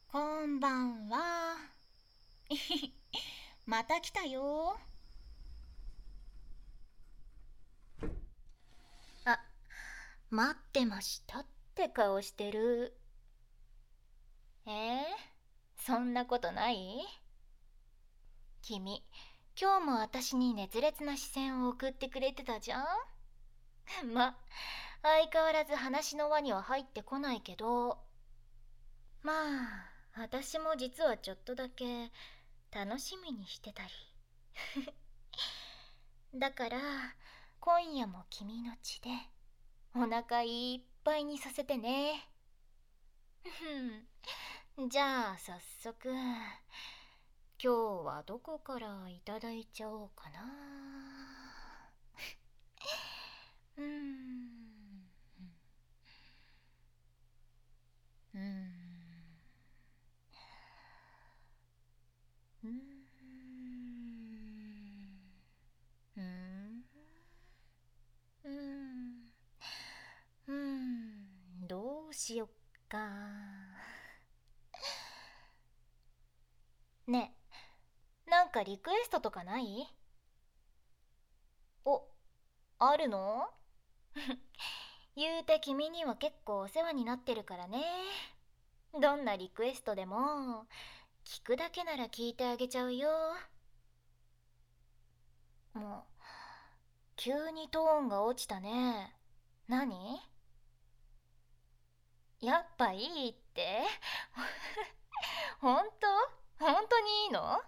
こんばんは。また来たよ。あ、待ってましたって顔してる。そんなことない？君、今日も私に熱烈な視線を送ってくれてたじゃん。相変わらず話の輪には入ってこないけど、私も実はちょっとだけ楽しみにしてたり。だから今夜も君の血でお腹いっぱいにさせてね。じゃあ早速、今日はどこからいただいちゃおうかな。うーんうーんうーんうーんうーんうーんどうしよっか。ねえ、なんかリクエストとかない？お、あるの？言うて君には結構お世話になってるからね。どんなリクエストでも聞くだけなら聞いてあげちゃうよ。もう急にトーンが落ちたね。何？やっぱいいって？本本当にいいの？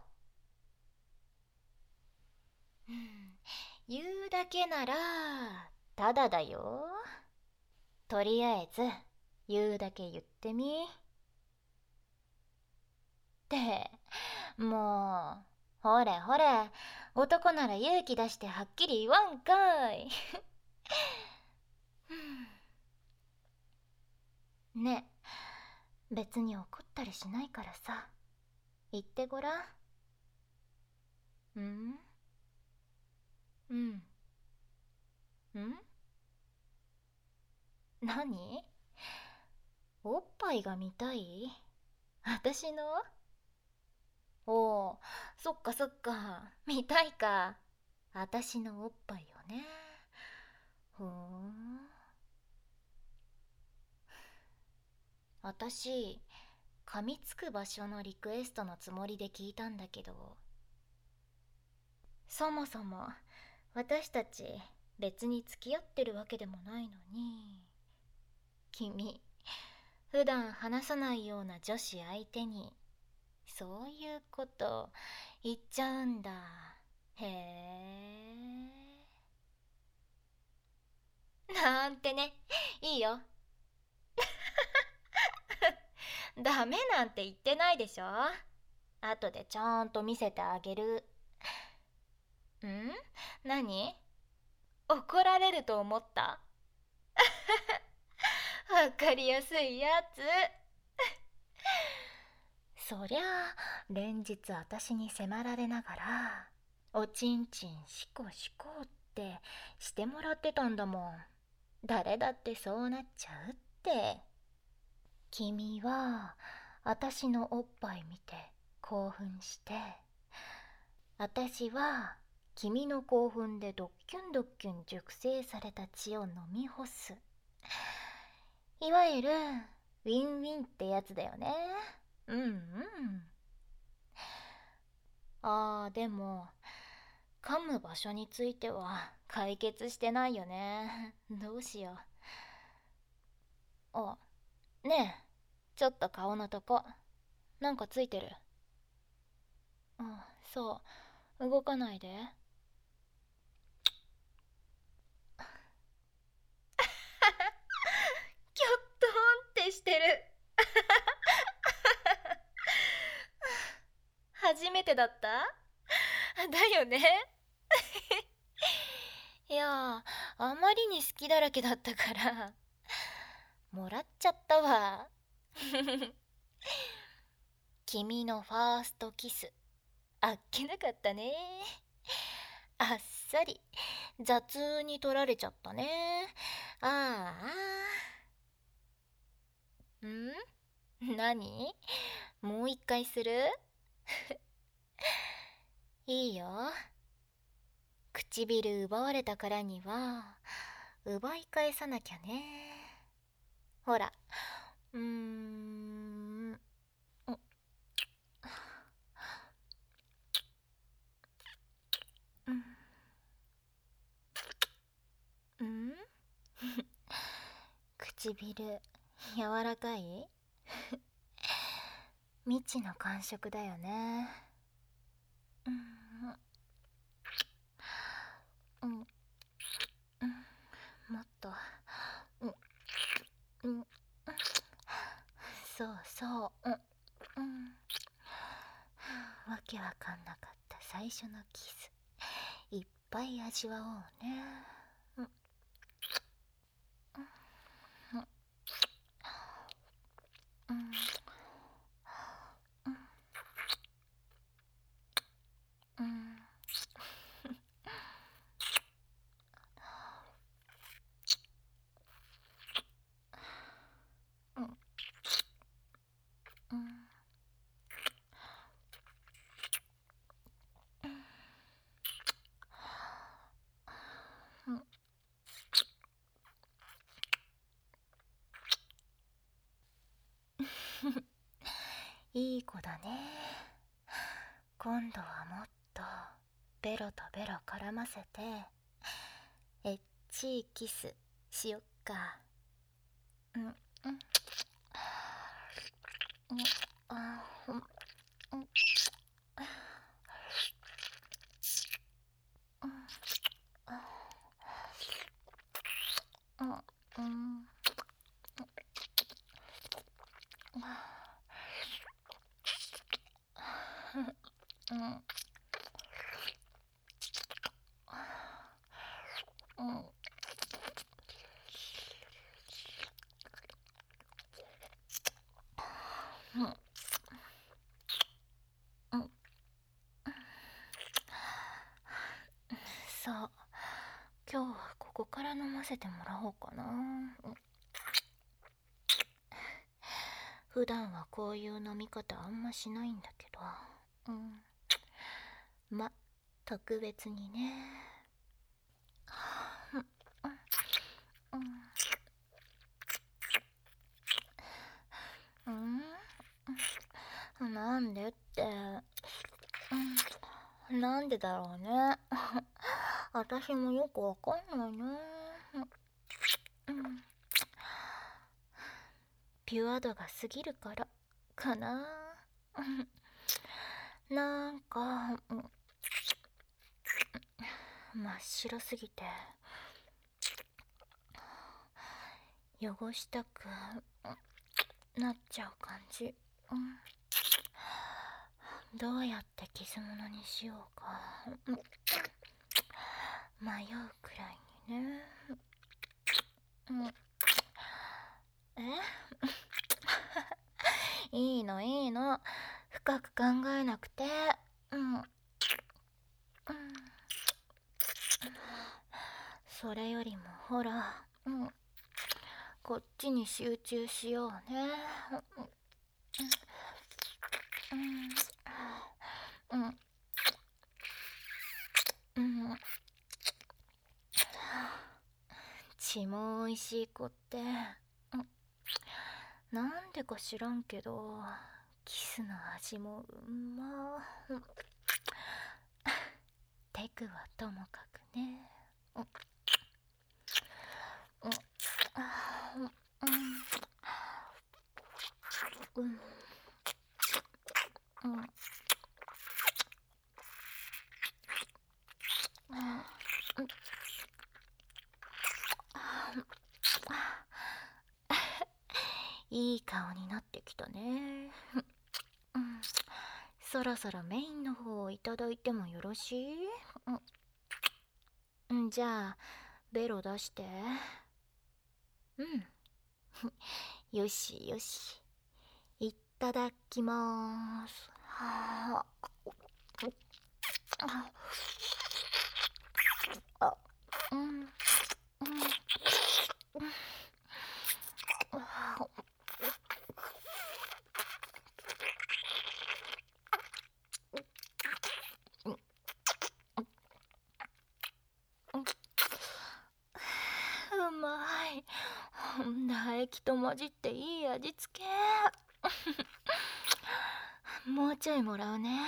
うん、言うだけならただだよ。とりあえず言うだけ言ってみ。ってもう、ほれほれ、男なら勇気出してはっきり言わんかい。ねえ、別に怒ったりしないからさ、言ってごらん。うんうんうん何？おっぱいが見たい？私の？おお、そっかそっか、見たいか。私のおっぱいよね。ふーん。私、噛みつく場所のリクエストのつもりで聞いたんだけど、そもそも私たち別に付き合ってるわけでもないのに、君、普段話さないような女子相手にそういうこと言っちゃうんだ。へえ。なんてね。いいよ。ダメなんて言ってないでしょ。後でちゃんと見せてあげる。ん？何？怒られると思った？わかりやすいやつ。そりゃあ連日私に迫られながらおちんちんしこしこってしてもらってたんだもん。誰だってそうなっちゃうって。君は私のおっぱい見て興奮して、私は君の興奮でドッキュンドッキュン熟成された血を飲み干す。いわゆるウィンウィンってやつだよね。うんうん。でも噛む場所については解決してないよね。どうしよう。ねえ、ちょっと顔のとこなんかついてる？そう、動かないで。キョットンってしてる。初めてだった？だよね。いや、あまりに好きだらけだったからもらっちゃったわ。君のファーストキス、あっけなかったね。あっさり雑に取られちゃったね。ああ。何？ もう一回する？いいよ。唇奪われたからには奪い返さなきゃね。ほら、ん唇柔らかい？未知の感触だよね。もっと、そうそう、わけわかんなかった最初のキス、いっぱい味わおうね。いい子だね。今度はもっとベロとベロ絡ませてエッチいキスしよっか。そう、今日はここから飲ませてもらおうかな。普段はこういう飲み方あんましないんだけど、ま、特別にね。なんでって、なんでだろうね。私もよくわかんないな。ピュア度が過ぎるからかな。なんか、真っ白すぎて汚したくなっちゃう感じ。どうやって傷物にしようか迷うくらいにね。いいのいいの、深く考えなくて。それよりもほら、こっちに集中しようね。血もおいしい子って、なんでか知らんけどキスの味もうんま。テクはともかくね。いい顔になってきたね。そろそろメインの方をいただいてもよろしい？じゃあベロ出して。よしよし、いただきまーす。はあ、 液と混じっていい味付け。もうちょいもらうね。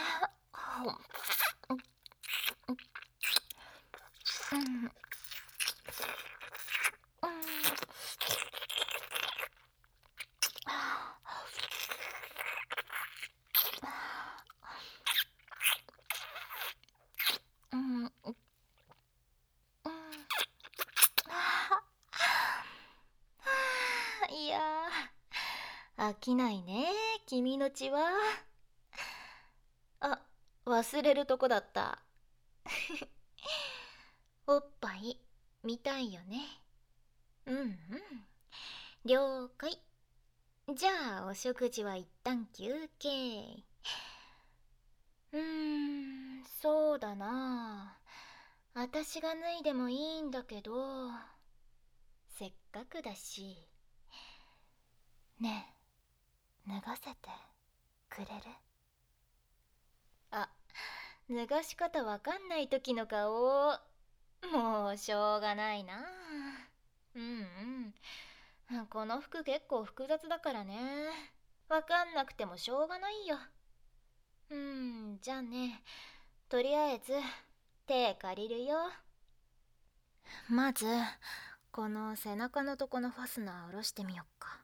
いや飽きないね、君の血は。あ、忘れるとこだった。おっぱい見たいよね。うんうん、了解。じゃあお食事は一旦休憩。そうだな。私が脱いでもいいんだけど、せっかくだし。ねえ、脱がせてくれる？あ、脱がし方わかんない時の顔。もうしょうがないな。この服結構複雑だからね。わかんなくてもしょうがないよ。じゃあね、とりあえず手借りるよ。まずこの背中のとこのファスナー下ろしてみよっか。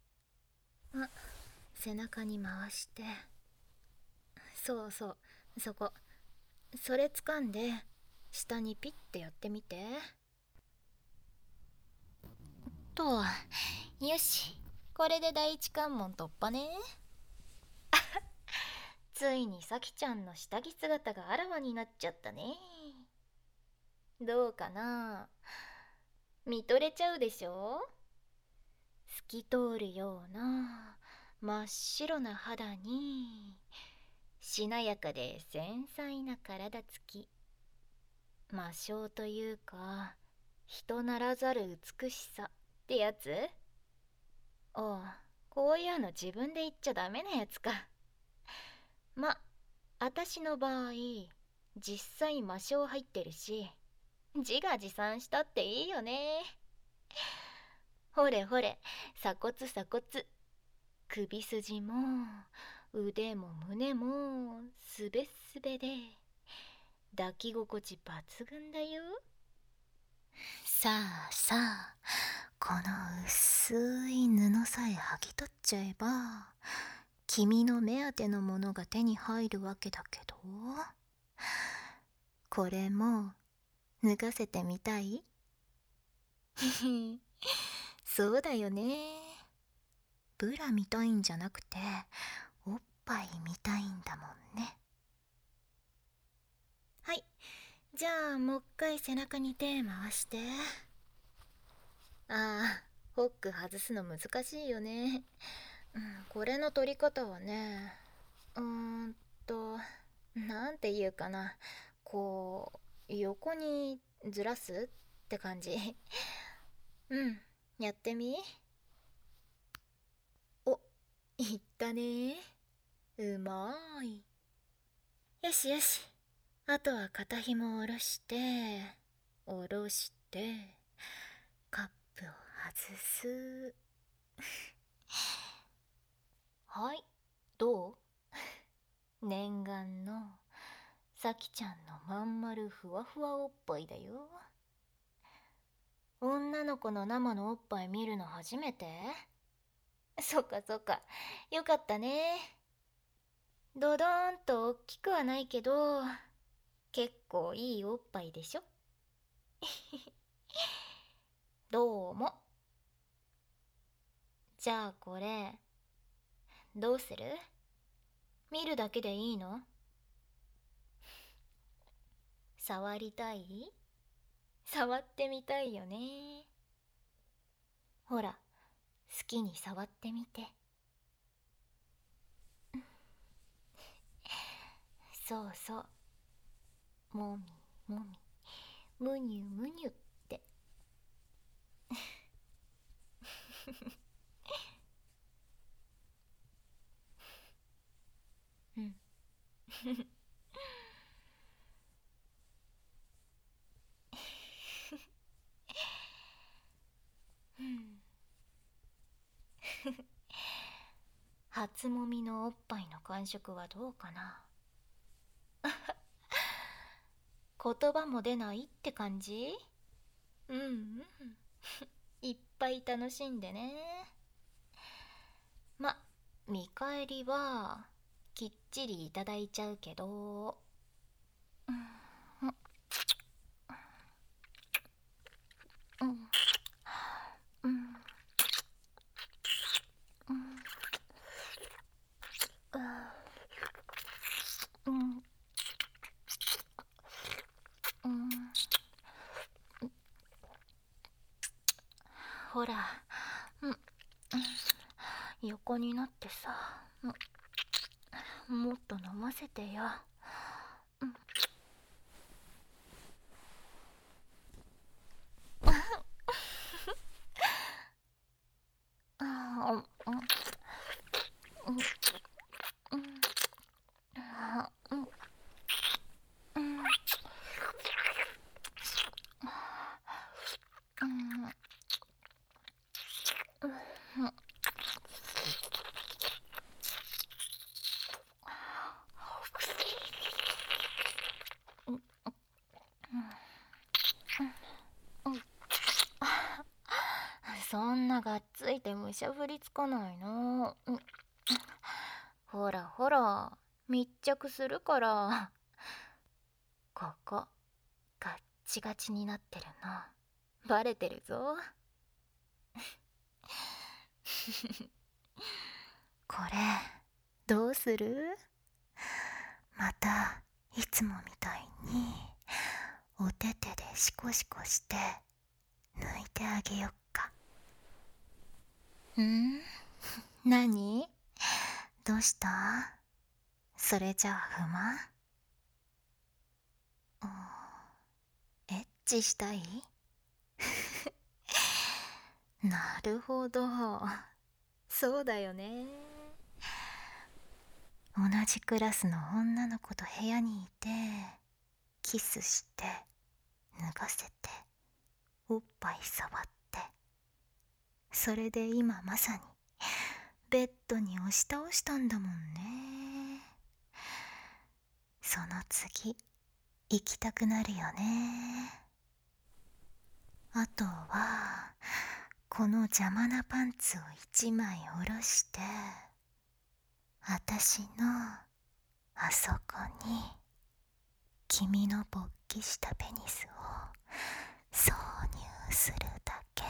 背中に回して、そうそう、そこ、それ掴んで下にピッてやってみて。よし、これで第一関門突破ね。ついに咲ちゃんの下着姿があらわになっちゃったね。どうかな？見とれちゃうでしょ？透き通るような真っ白な肌に、しなやかで繊細な体つき、魔性というか人ならざる美しさってやつ？おう、こういうの自分で言っちゃダメなやつか。あたしの場合実際魔性入ってるし、自画自賛したっていいよね。ほれほれ、鎖骨鎖骨、首筋も腕も胸もすべすべで抱き心地抜群だよ。さあさあ、この薄い布さえ剥ぎ取っちゃえば君の目当てのものが手に入るわけだけど、これも脱がせてみたい？そうだよね。ブラ見たいんじゃなくておっぱい見たいんだもんね。はい、じゃあもう一回背中に手回して。ホック外すの難しいよね。これの取り方はね、なんていうかな、こう横にずらすって感じ。やってみ。お、いったね。うまーい。よしよし、あとは肩紐を下ろして下ろしてカップを外す。はい、どう？念願の咲ちゃんのまん丸ふわふわおっぱいだよ。女の子の生のおっぱい見るの初めて？そっかそっか、よかったね。ドドーンと大きくはないけど結構いいおっぱいでしょ。どうも。じゃあこれどうする？見るだけでいいの？触りたい？触ってみたいよね。ほら、好きに触ってみて。そうそう、もみもみ、むにゅむにゅって。うん初もみのおっぱいの感触はどうかな。言葉も出ないって感じ？うんうん。いっぱい楽しんでね。ま、見返りはきっちりいただいちゃうけど。うんうんうんうんうんうん。ほら、うん、横になってさ、もっと飲ませてよ。あうんうんうんうんそんながっついてむしゃぶりつかないの。ほらほら、密着するから。ここガッチガチになってるのバレてるぞ。これどうする？またいつもみたいにお手手でシコシコして抜いてあげよっか。ん？何？どうした？それじゃあ不満？エッチしたい？なるほど、そうだよね。同じクラスの女の子と部屋にいてキスして脱がせておっぱい触って、それで今まさにベッドに押し倒したんだもんね。その次行きたくなるよね。あとはこの邪魔なパンツを一枚下ろして、あたしのあそこに君の勃起したペニスを挿入するだけ。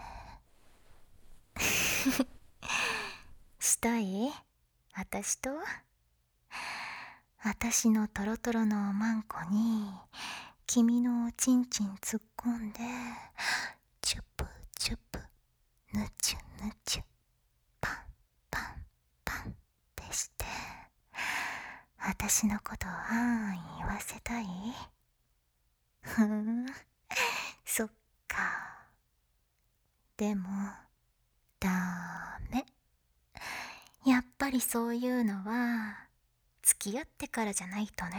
したい？あたしと？あたしのトロトロのおまんこに君のおちんちん突っ込んで、チュプチュプヌチュヌチュパンパンパンってして、あたしのことをあん言わせたい？ふん、そっか。でもダメ。やっぱりそういうのは付き合ってからじゃないとね。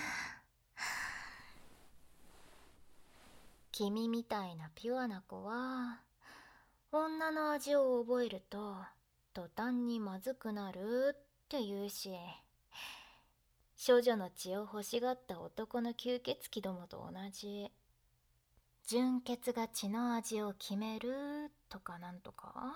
君みたいなピュアな子は女の味を覚えると途端にまずくなるって言うし、処女の血を欲しがった男の吸血鬼どもと同じ、純血が血の味を決めるとかなんとか。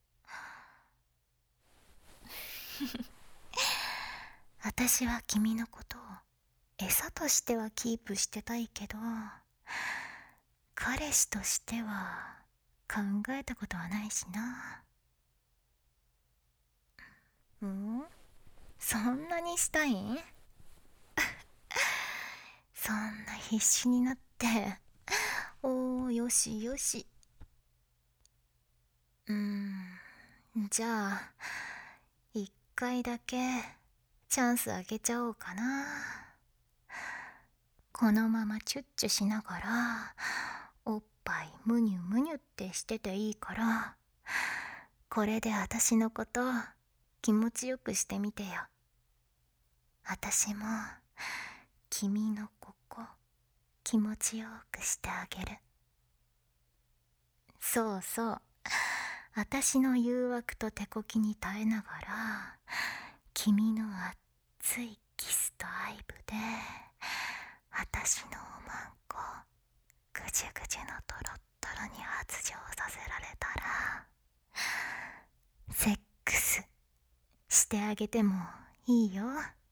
私は君のことを餌としてはキープしてたいけど、彼氏としては考えたことはないしな。そんなにしたいん？そんな必死になって。おー、よしよし。じゃあ一回だけチャンスあげちゃおうかな。このままチュッチュしながらおっぱいムニュムニュってしてていいから、これであたしのこと気持ちよくしてみてよ。あたしも君のここ気持ちよくしてあげる。そうそう、 私の誘惑と手こきに耐えながら、君の熱いキスと愛撫で私のおまんこぐじゅぐじゅのとろっとろに発情させられたら、セックスしてあげてもいいよ。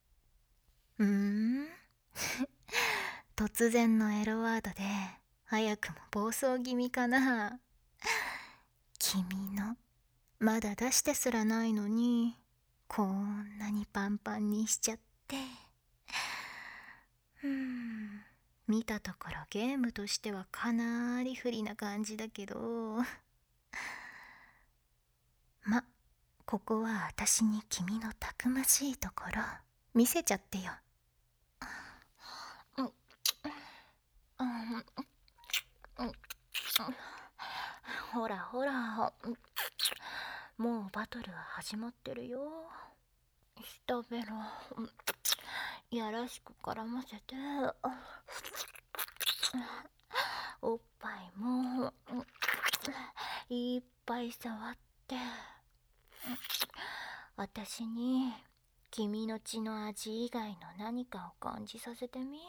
突然のエロワードで早くも暴走気味かな。君のまだ出してすらないのにこんなにパンパンにしちゃって。見たところゲームとしてはかなり不利な感じだけど、ここは私に君のたくましいところ見せちゃってよ。ほらほら、もうバトルは始まってるよ。下ベロやらしく絡ませて、おっぱいもいっぱい触って、私に君の血の味以外の何かを感じさせてみ。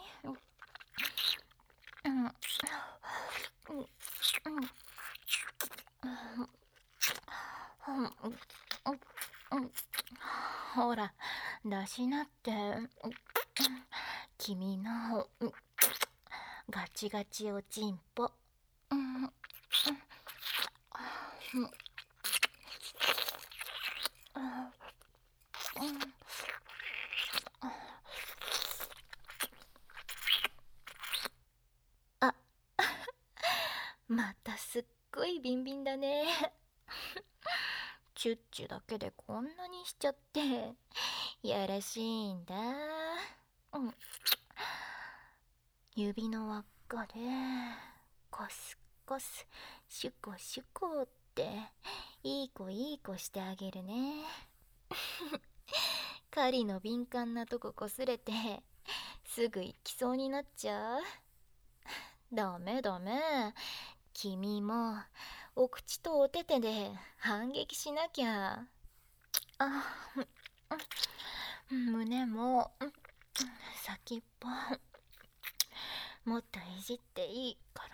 ほら出しなって。君のガチガチおちんぽ。またすっごいビンビンだね。チュッチュだけでこんなにしちゃってやらしいんだ。指の輪っかでコスコスシュコシュコっていい子いい子してあげるね。狩りの敏感なとここすれてすぐ行きそうになっちゃう。ダメダメ、君もお口とお手手で反撃しなきゃ。胸も先っぽもっといじっていいから。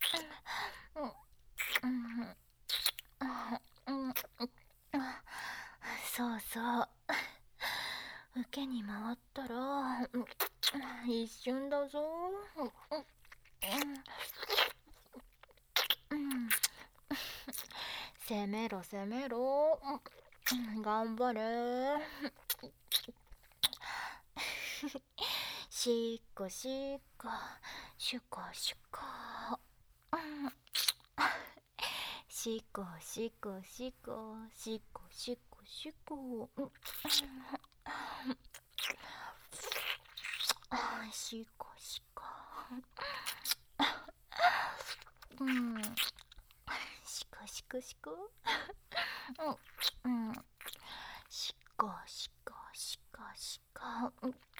そうそう、受けに回ったら一瞬だぞ。攻めろ攻めろ、頑張れ。しっこしっこシュコシュコ、しこしこしこしこしこしこ、しこしこ、しこしこしこ、しこしこしこしこ、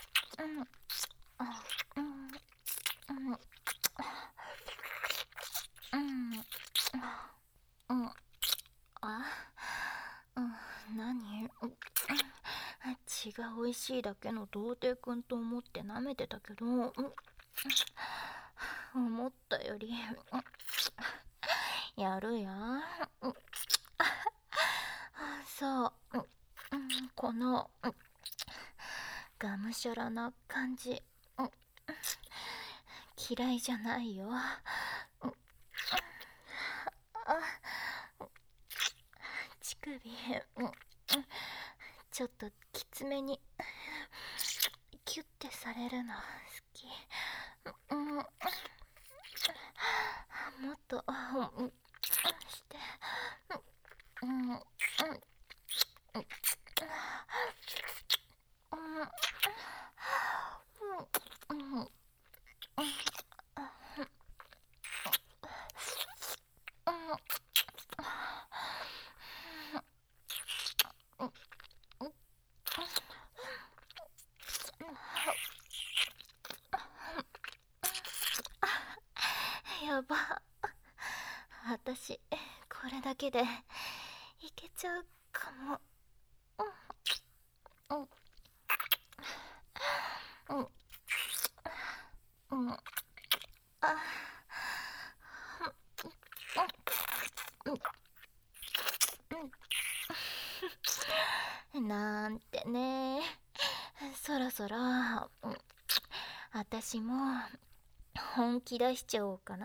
何？血が美味しいだけの童貞くんと思って舐めてたけど、思ったよりやるや。そう、このがむしゃらな感じ嫌いじゃないよ。乳首ちょっときつめにキュッてされるの好き。もっとして。やば、私ここれだけでいけちゃうかも。うんうんうんうん。あなんてね。そろそろ私も本気出しちゃおうかな。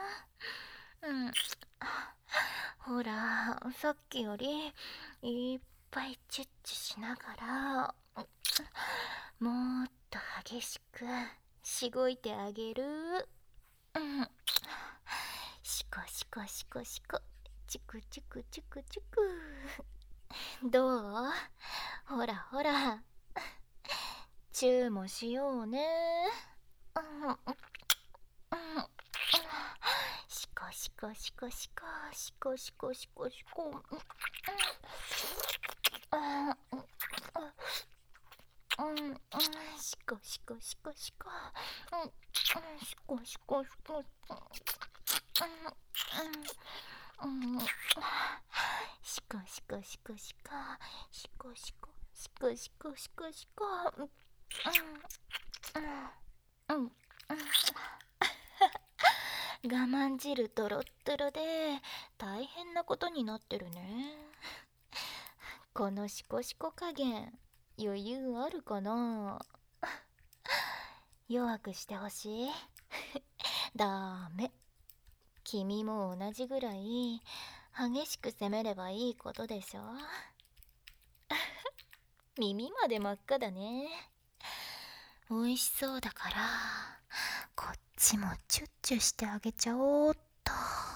ほら、さっきよりいっぱいチュッチュしながらもっと激しくしごいてあげる。シコシコシコシコ、チクチクチクチク。どう？ほらほら、チューもしようね。シコシコシコシコシコシコシコシコ。シコシコシコシコ。シコシコシコ。シコシコシコシコシコシコシコシコシコシコ。我慢汁ドロッドロで大変なことになってるね。このシコシコ加減余裕あるかな。弱くしてほしい。ダメ。君も同じぐらい激しく攻めればいいことでしょ。耳まで真っ赤だね。美味しそうだからこっちもチュッチュしてあげちゃおうっと。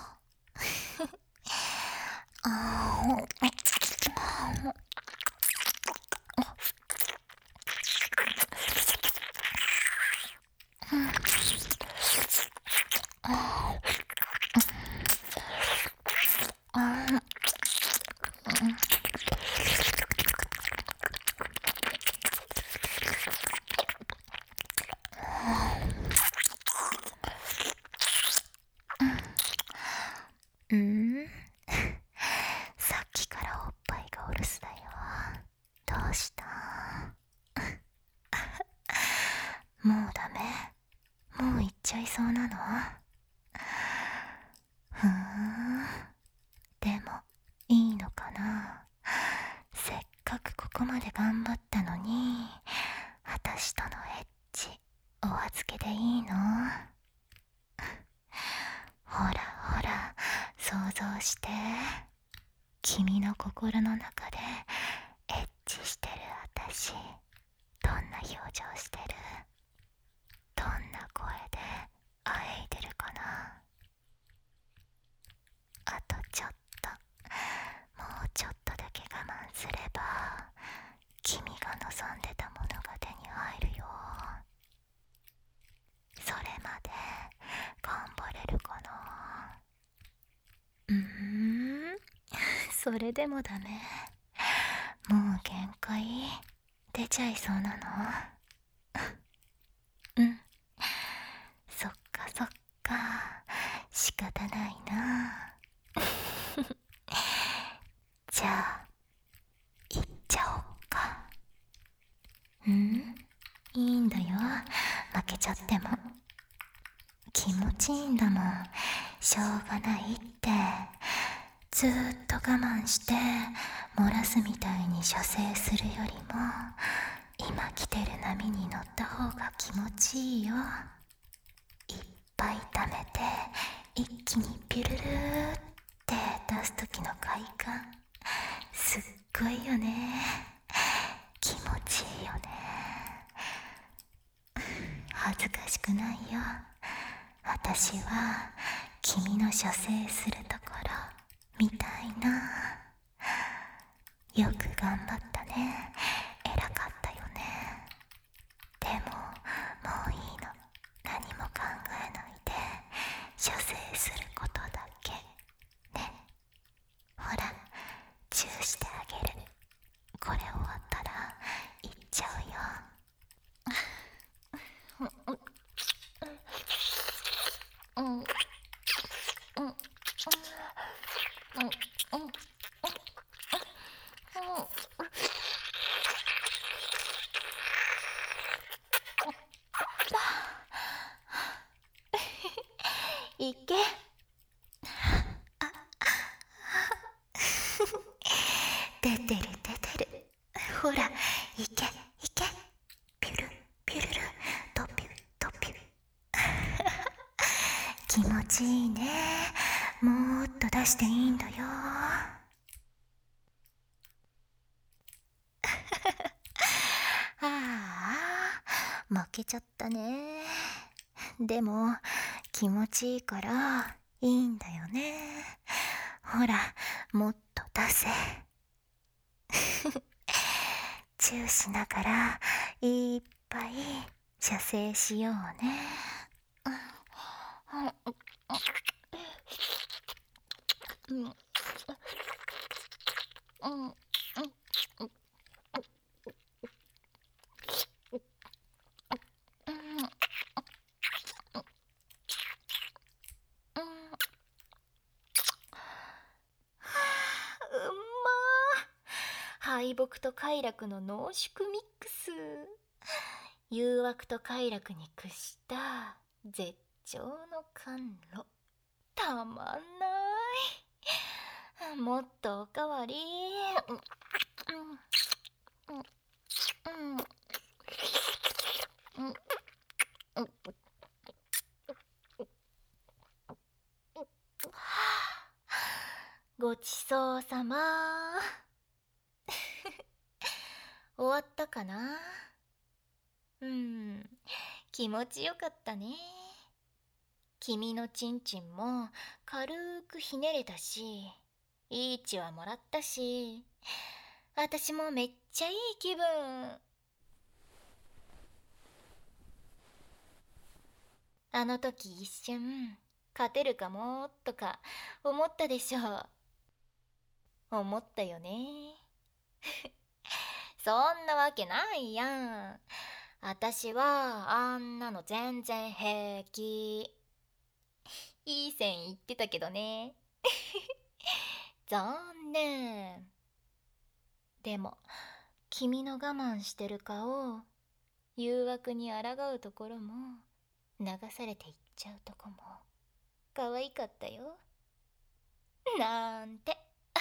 さっきからおっぱいがお留守だよ。どうした？もうダメ？もう行っちゃいそうなの？でもいいのかな。せっかくここまで頑張ったのに私とのエッチお預けでいいの？ほらほら、想像して。君の心の中でエッチしてる私、どんな表情してる？どんな声であえいでるかな？あとちょっと、もうちょっとだけ我慢すれば君が望んでたものが手に入るよ。それまで頑張れるかな？それでもダメ？もう限界出ちゃいそうなの？そっかそっか、仕方ないな。じゃあ行っちゃおうか。いいんだよ、負けちゃっても。気持ちいいんだもん。しょうがないって。ずーっと我慢して漏らすみたいに射精するよりも今来てる波に乗った方が気持ちいいよ。いっぱい溜めて一気にピュルルーって出す時の快感、すっごいよね。気持ちいいよね。恥ずかしくないよ。私は君の射精するところみたいな。よく頑張ったね。偉かったよね。でももういいの。何も考えないで射精することだけね。ほら、チューしてあげる。これ終わったら行っちゃうよ。 け。出てる出てる。ほら、いけいけ。ピュルピュルル、ドピュドピュ。気持ちいいね。もっと出していいんだよ。ああ、負けちゃったね。でも気持ちいいからいいんだよね。ほら、もっと出せ。チューしながらいっぱい射精しようね。敗北と快楽の濃縮ミックス。誘惑と快楽に屈した絶頂の甘露。たまんない。もっとおかわり。ごちそうさま。終わったかな。気持ちよかったね。君のチンチンも軽くひねれたし、いい血はもらったし、私もめっちゃいい気分。あの時一瞬勝てるかもとか思ったでしょ。思ったよね。そんなわけないやん。私はあんなの全然平気。いい線言ってたけどね。残念。でも君の我慢してる顔、誘惑に抗うところも流されていっちゃうとこも可愛かったよ。なんて。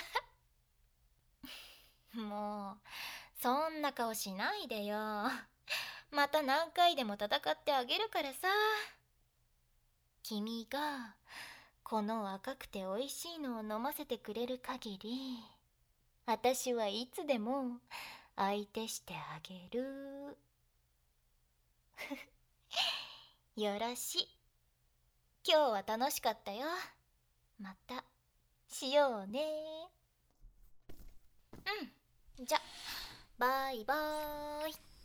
もうそんな顔しないでよ。また何回でも戦ってあげるからさ。君がこの赤くて美味しいのを飲ませてくれる限り、私はいつでも相手してあげる。よろし。今日は楽しかったよ。またしようね。じゃ、バイバーイ。